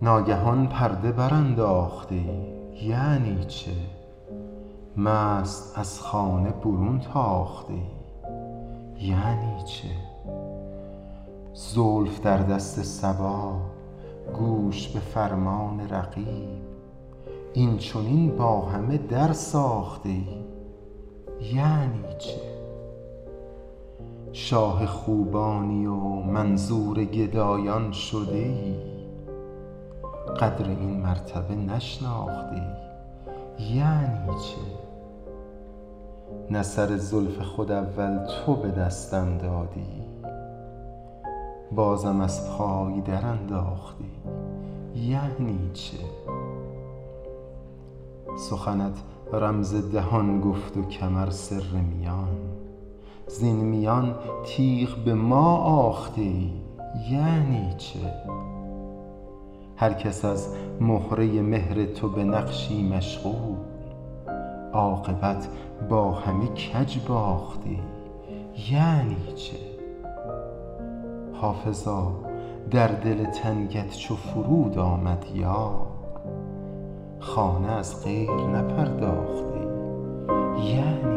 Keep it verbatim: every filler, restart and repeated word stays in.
ناگهان پرده برانداختی، یعنی چه؟ مست از خانه برون تاختی، یعنی چه؟ زلف در دست صبا، گوش به فرمان رقیب، این چنین با همه در ساختی، یعنی چه؟ شاه خوبانی و منظور گدایان شده ای، قدر این مرتبه نشناختی، یعنی چه؟ نه سر زلف خود اول تو به دستم دادی، بازم از پای در انداختی، یعنی چه؟ سخنت رمز دهان گفت و کمر سر میان، زین میان تیغ به ما آختی، یعنی چه؟ هر کس از مهره مهر تو به نقشی مشغول، عاقبت با همه کج باختی، یعنی چه؟ حافظا در دل تنگت چو فرود آمد یار، خانه از غیر نپرداختی، یعنی